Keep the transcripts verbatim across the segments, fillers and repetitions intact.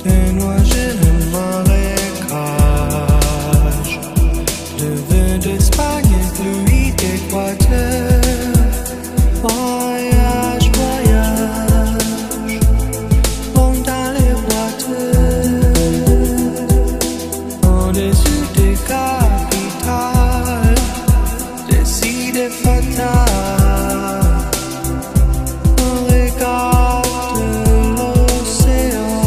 et noyer le marécage de vin d'Espagne et pluie d'Équateur. Voyage, voyage, bon dans les boiteux, en-dessus des capitales, des idées fatales. On regarde l'océan.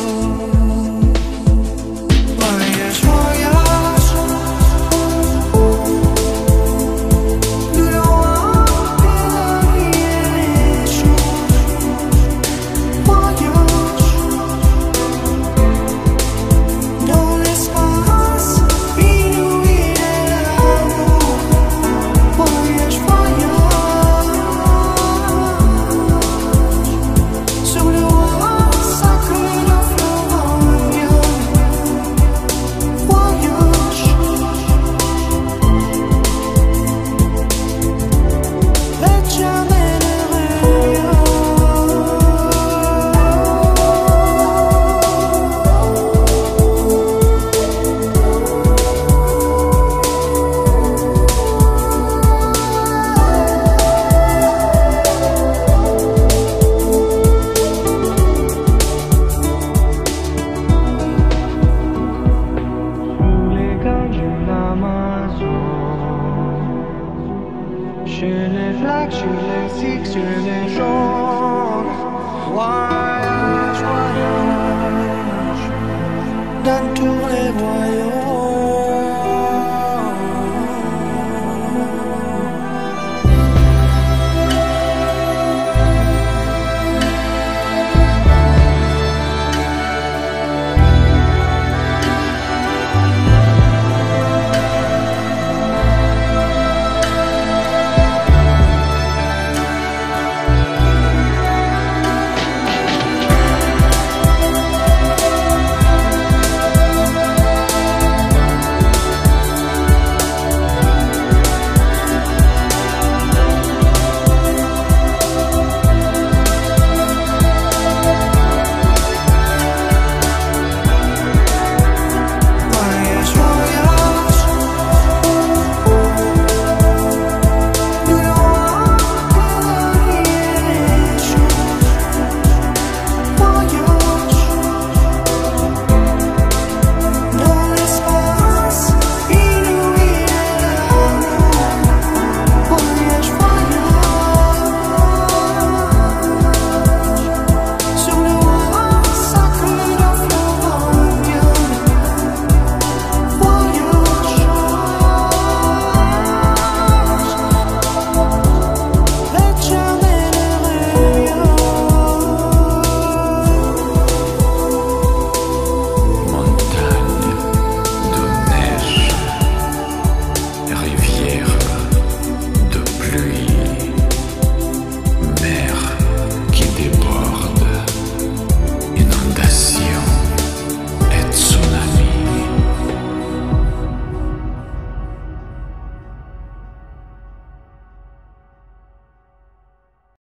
Voyage, voyage, plus loin que la vie est chaude. Voyage dans l'espace inouï de l'amour. Voyage, voyage sur le roi sacré de Florence. Voyage et jamais ne revient. Sous les ganges de l'Amazon, chez les flaques, chez les six, sur les jaunes. Voyage, voyage dans tout